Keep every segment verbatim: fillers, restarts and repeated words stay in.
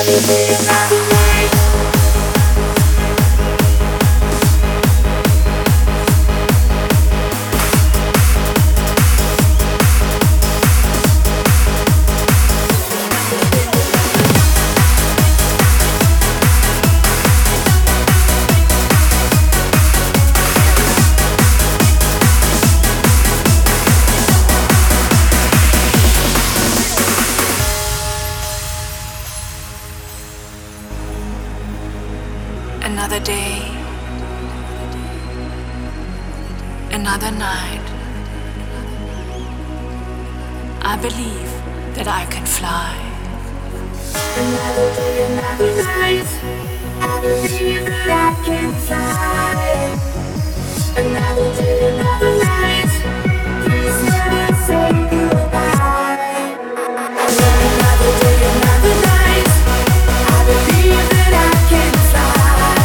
Another day, another night. I believe that I can fly. Another day, another night. I believe that I can fly. Another day, another night. Please never say goodbye. Another day, another night. I believe that I can fly.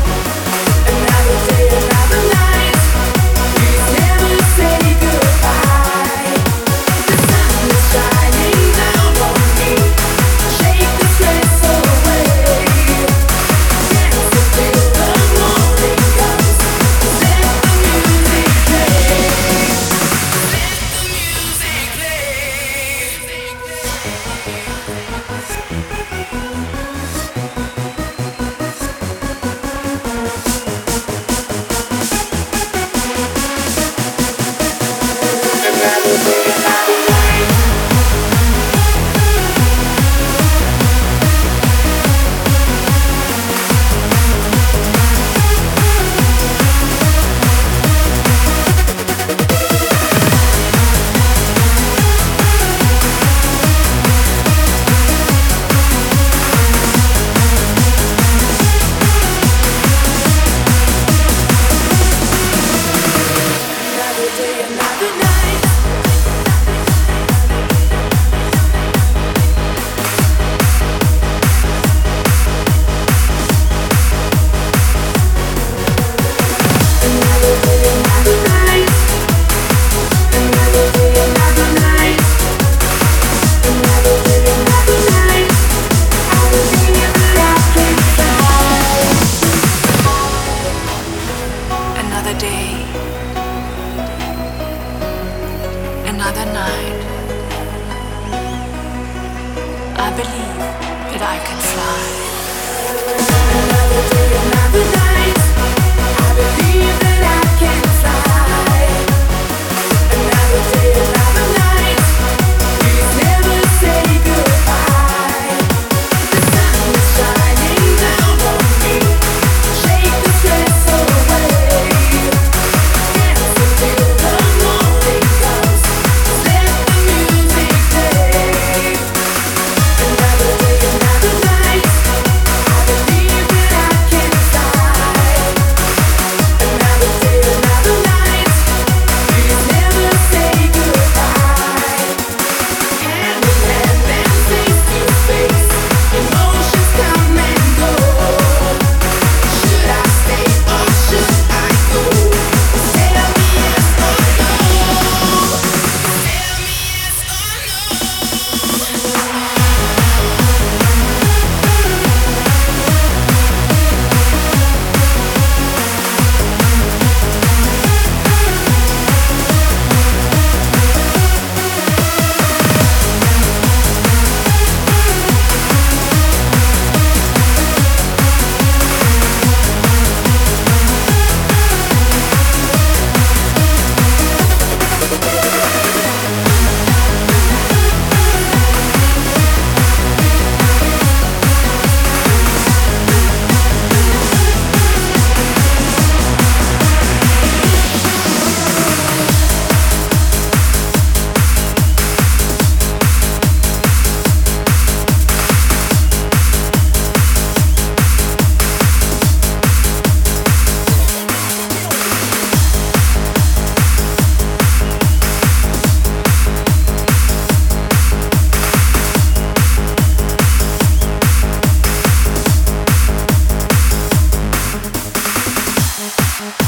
Another day, another night. Please never say goodbye. The sun is shining down on me. Shake the stress away. Dance until the morning comes. Let the music play. Let the music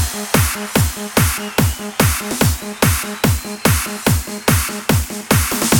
We'll be right back.